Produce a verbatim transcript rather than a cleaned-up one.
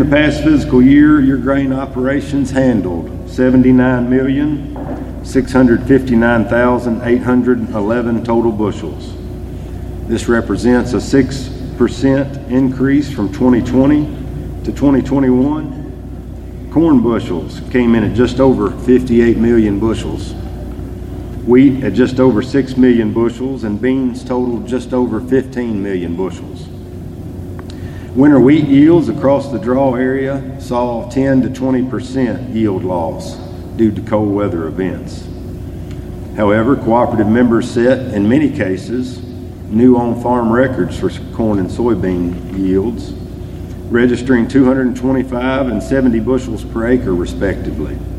the past fiscal year, your grain operations handled seventy-nine million, six hundred fifty-nine thousand, eight hundred eleven total bushels. This represents a six percent increase from twenty twenty to twenty twenty-one. Corn bushels came in at just over fifty-eight million bushels. Wheat at just over six million bushels, and beans totaled just over fifteen million bushels. Winter wheat yields across the draw area saw ten to twenty percent yield loss due to cold weather events. However, cooperative members set, in many cases, new on-farm records for corn and soybean yields, registering two hundred twenty-five and seventy bushels per acre respectively.